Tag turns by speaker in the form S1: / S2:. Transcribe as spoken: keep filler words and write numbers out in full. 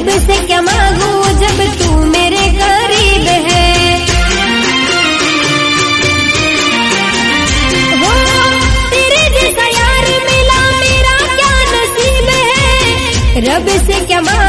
S1: रब से क्या मांगू जब तू मेरे करीब है। हो तेरे जैसा यार मिला मेरा क्या नसीब है। रब से क्या मांगू